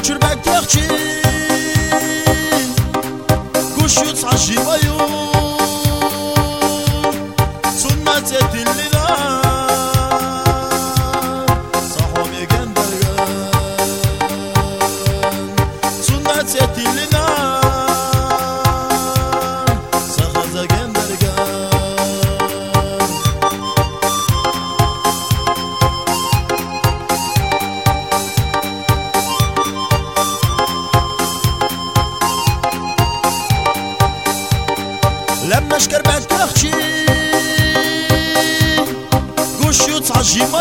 çürbek tekçi kuş yutsa jibayı sunnet etillina sahom yegen dergen sunnet etillina sahaza gendergen لما شكربك تخشي قش يتصعجي ما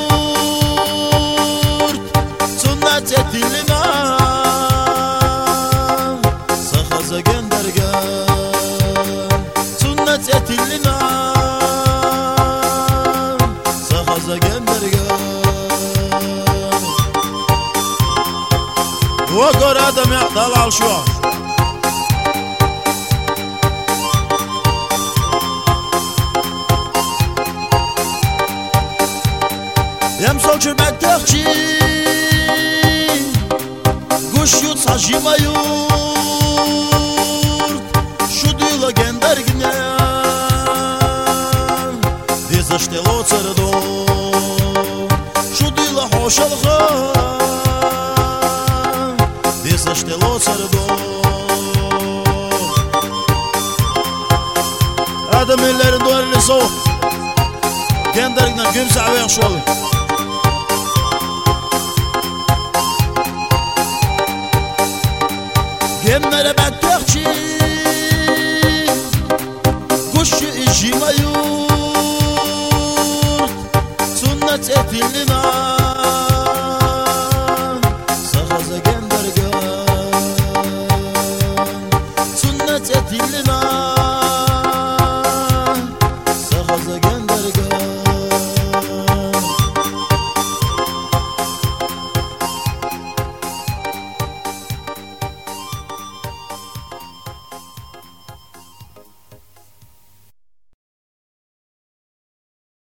يورد سنة تدلنا سخزة جندرجان سنة تدلنا سخزة جندرجان وقر آدم يعطل على الشوار يمسل çürbek tekçi kuş yutsa jima yurt şu duyla gendergine diziştelo çırdo şu duyla hoşalığa diziştelo çırdo adam ellerin duvarını soğuk gendergine gümse avaya şualı Gemlere bektekçi kuşu işime yurt sünnet etillina sahaza gendergen sünnet etillina